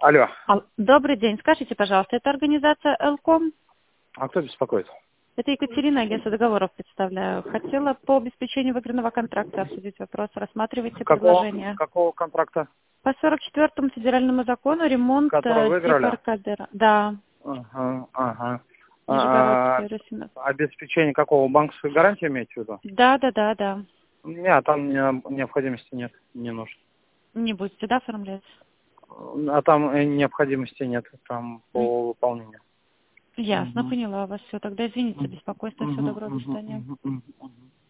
Алло. Добрый день. Скажите, пожалуйста, это организация Элком? А кто беспокоит? Это Екатерина, агентство договоров представляю. Хотела по обеспечению выигранного контракта обсудить вопрос. Рассматривайте предложение. Какого контракта? По 44-му федеральному закону ремонт Который выиграли? Дипаркадера. Да, Ага. Нижегородская, Росина. Обеспечение какого? Банковской гарантии имеете в виду? Да. Нет, там необходимости нет, не нужно. Не будете, да, оформлять? А там необходимости нет, там по выполнению. Ясно, поняла вас. Все, тогда извините за беспокойство. Всего доброго, до свидания.